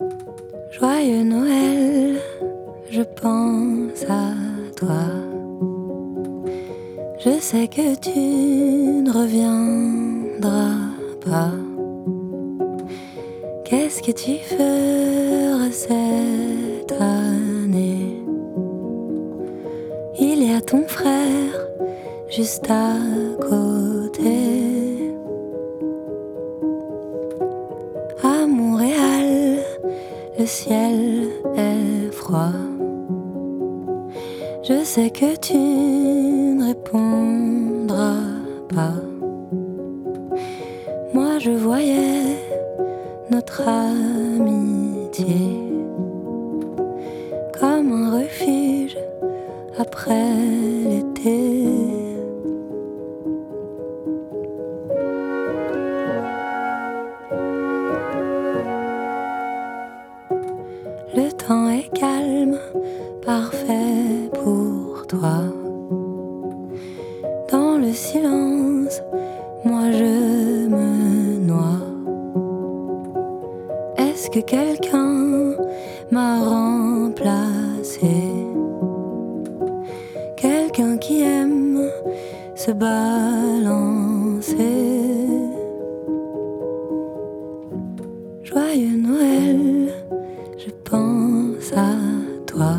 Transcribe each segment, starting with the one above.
Joyeux Noël, je pense à toi. Je sais que tu ne reviendras pas. Qu'est-ce que tu feras cette année? Il y a ton frère juste à côté. À Montréal, le ciel est froid. Je sais que tu ne répondras pas. Moi je voyais notre amitié comme un refuge après l'été. Le temps est calme, parfait pour toi. Dans le silence, moi je me noie. Est-ce que quelqu'un m'a remplacé? Quelqu'un qui aime se balancer. Joyeux Noël, je pense à toi.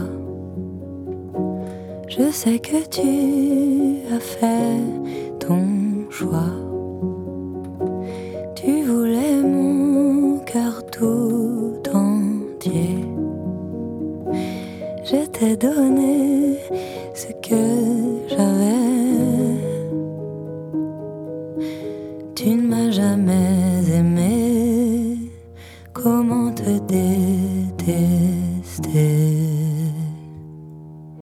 Je sais que tu as fait ton choix. Tu voulais mon cœur tout entier. Je t'ai donné ce que j'avais. Tu ne m'as jamais aimé. Comment te détester?